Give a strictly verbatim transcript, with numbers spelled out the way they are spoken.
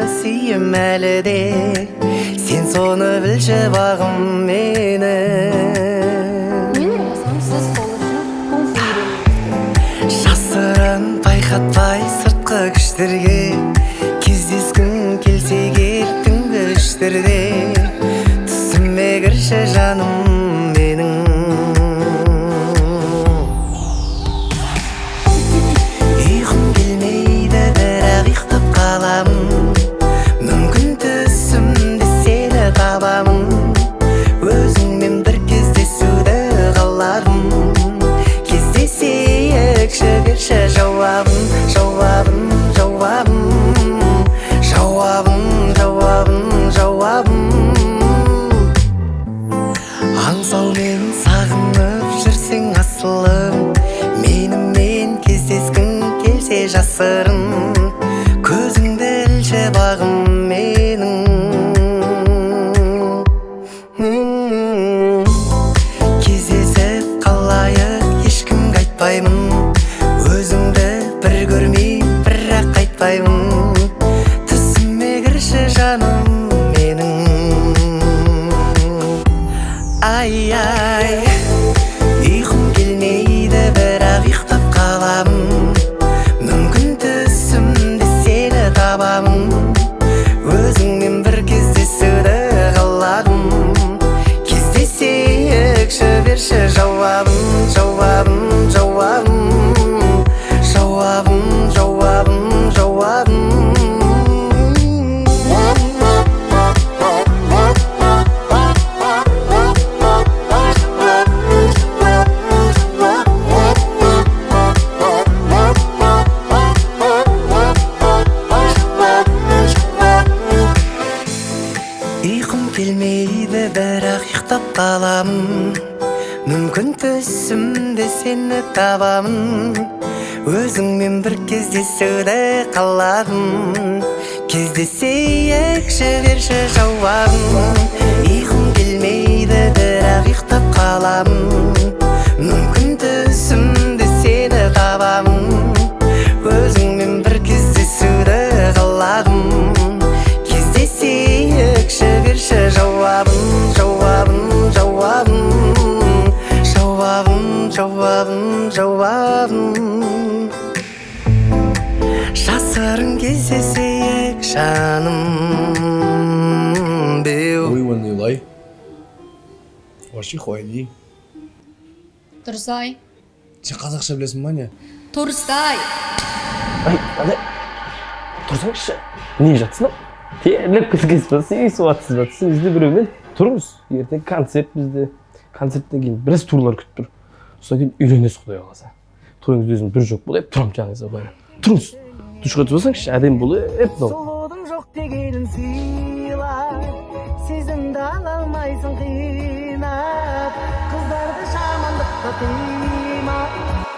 сүйем әлі де, сен соны білші бағым мені. Мен ойласам, сіз сол үшін кунг-фу үйренуіңіз керек. Жасырын байқатпай сыртқы күштерге, кездескің келсе кел түнгі үштерде, түсіме кірші жаным менің. Ұйқым келмейді, бірақ ұйықтап қаламын, мүмкін түсімде сені табамын, өзіңмен бір кездесуді қаладым. Кездесейікші, берші жауабын, жауабын, жауабын, жауабын, жауабын, жауабын. Аңсаумен сағынып жүрсең асылым, менімен кездескің келсе жасырын, көзіңді ілші бағым менің. Кездесіп қалайық, ешкімге айтпаймын, өзіңді бір көрмей бірақ қайтпаймын, түсіме кірші жаным менің. Ай-ай, ұйқым келмейді, бірақ ұйықтап қаламын, мүмкін түсімде сені табамын, өзіңмен бір кездесуді қаладым. Кездесейікші, берші жауабын, жауабын, жауабын, жауабын, жауабын, жауабын. Ұйқым келмейді, бірақ ұйықтап қаламын, мүмкін түсімде сені табамын, өзіңмен бір кездесуді қаладым. Кездесейікші, берші жауабын. Ұйқым келмейді, бірақ ұйықтап қаламын, мүмкін түсімде сені табамын, өзіңмен бір кездесуді қаладым. Кездесейікші, берші жауабын, жауабын, жауабын, жауабын, жауабын, жауабын. Жасырын кездесейік жаным беу. Уйванный лай. Вообще хуайли. Тұрсай. Сен қазақша білесің ба не? Тұрсай. Ай, андай. Тұрсаңызшы. Не жатсың? Терлеп кеткенсіз, үйсіп атсыз батсыз. Бізде біреумен тұрыңыз. Ертең концерт бізде. Концерттен кейін біраз турлар күтіп тұр. Содан кейін үйленесіз Құдай қаласа. Тойыңыз өзім бір жоқ болып, тұрам жаныңызға бәрі. Тұрыңыз. Душқа тұрсаңызшы, әдемі болып, еп мынау. Сұлудың жоқ дегенін сыйла, сезімді ала алмайсың қинап, қыздарды жамандыққа қима.